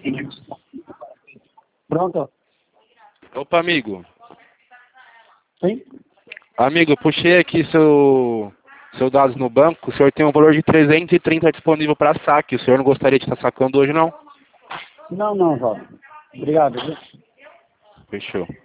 Pronto? Opa, amigo. Sim? Amigo, eu puxei aqui seu dados no banco. O senhor tem um valor de 330 disponível para saque. O senhor não gostaria de estar sacando hoje, não? Não, Valdo. Obrigado, viu? Fechou.